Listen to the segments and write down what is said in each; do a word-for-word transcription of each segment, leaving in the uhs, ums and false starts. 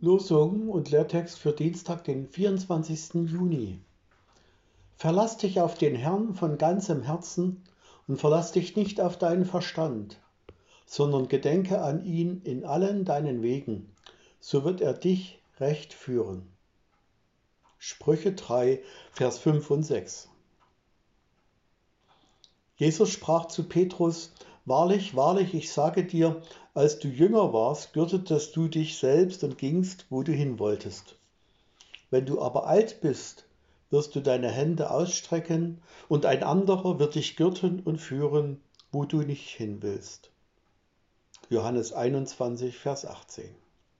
Losung und Lehrtext für Dienstag, den vierundzwanzigsten Juni. Verlass dich auf den Herrn von ganzem Herzen und verlass dich nicht auf deinen Verstand, sondern gedenke an ihn in allen deinen Wegen, so wird er dich recht führen. Sprüche drei, Vers fünf und sechs. Jesus sprach zu Petrus: Wahrlich, wahrlich, ich sage dir, als du jünger warst, gürtetest du dich selbst und gingst, wo du hin wolltest. Wenn du aber alt bist, wirst du deine Hände ausstrecken, und ein anderer wird dich gürten und führen, wo du nicht hin willst. Johannes einundzwanzig, Vers achtzehn.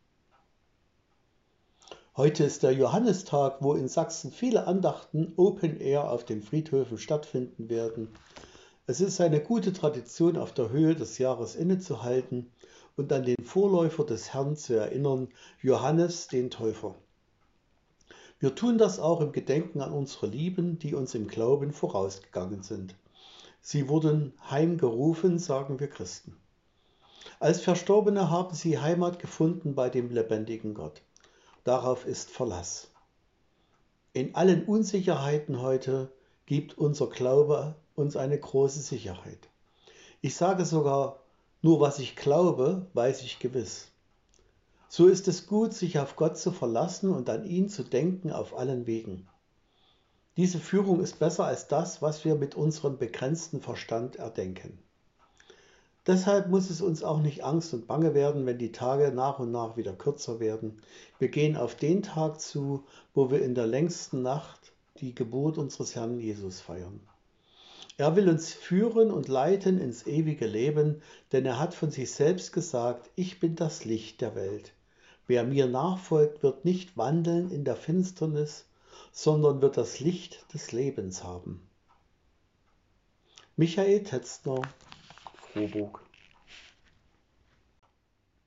Heute ist der Johannistag, wo in Sachsen viele Andachten Open Air auf den Friedhöfen stattfinden werden. Es ist eine gute Tradition, auf der Höhe des Jahres innezuhalten und an den Vorläufer des Herrn zu erinnern, Johannes den Täufer. Wir tun das auch im Gedenken an unsere Lieben, die uns im Glauben vorausgegangen sind. Sie wurden heimgerufen, sagen wir Christen. Als Verstorbene haben sie Heimat gefunden bei dem lebendigen Gott. Darauf ist Verlass. In allen Unsicherheiten heute gibt unser Glaube uns eine große Sicherheit. Ich sage sogar, nur was ich glaube, weiß ich gewiss. So ist es gut, sich auf Gott zu verlassen und an ihn zu denken auf allen Wegen. Diese Führung ist besser als das, was wir mit unserem begrenzten Verstand erdenken. Deshalb muss es uns auch nicht Angst und Bange werden, wenn die Tage nach und nach wieder kürzer werden. Wir gehen auf den Tag zu, wo wir in der längsten Nacht die Geburt unseres Herrn Jesus feiern. Er will uns führen und leiten ins ewige Leben, denn er hat von sich selbst gesagt: Ich bin das Licht der Welt. Wer mir nachfolgt, wird nicht wandeln in der Finsternis, sondern wird das Licht des Lebens haben. Michael Tetzner, Frohburg.